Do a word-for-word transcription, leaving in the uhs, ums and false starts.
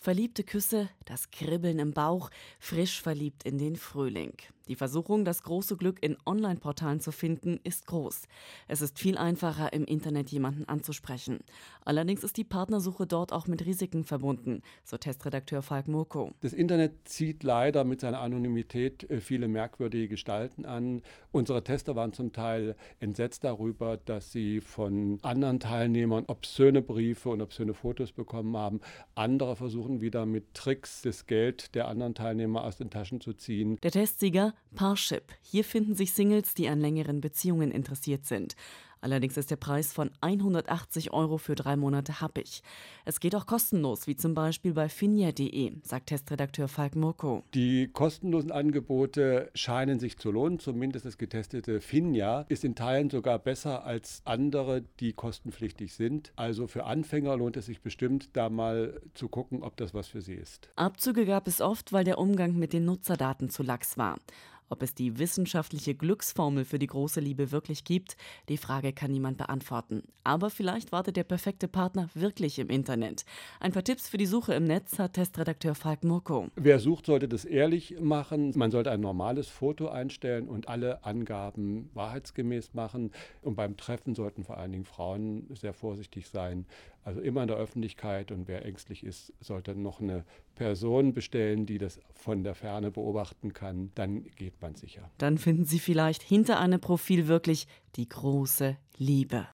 Verliebte Küsse, das Kribbeln im Bauch, frisch verliebt in den Frühling. Die Versuchung, das große Glück in Online-Portalen zu finden, ist groß. Es ist viel einfacher, im Internet jemanden anzusprechen. Allerdings ist die Partnersuche dort auch mit Risiken verbunden, so Testredakteur Falk Murko. Das Internet zieht leider mit seiner Anonymität äh, viele merkwürdige Gestalten an. Unsere Tester waren zum Teil entsetzt darüber, dass sie von anderen Teilnehmern obszöne Briefe und obszöne Fotos bekommen haben. Andere versuchen wieder mit Tricks das Geld der anderen Teilnehmer aus den Taschen zu ziehen. Der Testsieger Parship. Hier finden sich Singles, die an längeren Beziehungen interessiert sind. Allerdings ist der Preis von hundertachtzig Euro für drei Monate happig. Es geht auch kostenlos, wie zum Beispiel bei finja punkt de, sagt Testredakteur Falk Murko. Die kostenlosen Angebote scheinen sich zu lohnen. Zumindest das getestete Finja ist in Teilen sogar besser als andere, die kostenpflichtig sind. Also für Anfänger lohnt es sich bestimmt, da mal zu gucken, ob das was für sie ist. Abzüge gab es oft, weil der Umgang mit den Nutzerdaten zu lax war. Ob es die wissenschaftliche Glücksformel für die große Liebe wirklich gibt, die Frage kann niemand beantworten. Aber vielleicht wartet der perfekte Partner wirklich im Internet. Ein paar Tipps für die Suche im Netz hat Testredakteur Falk Murko. Wer sucht, sollte das ehrlich machen. Man sollte ein normales Foto einstellen und alle Angaben wahrheitsgemäß machen. Und beim Treffen sollten vor allen Dingen Frauen sehr vorsichtig sein. Also immer in der Öffentlichkeit, und wer ängstlich ist, sollte noch eine Person bestellen, die das von der Ferne beobachten kann. Dann geht man sicher. Dann finden Sie vielleicht hinter einem Profil wirklich die große Liebe.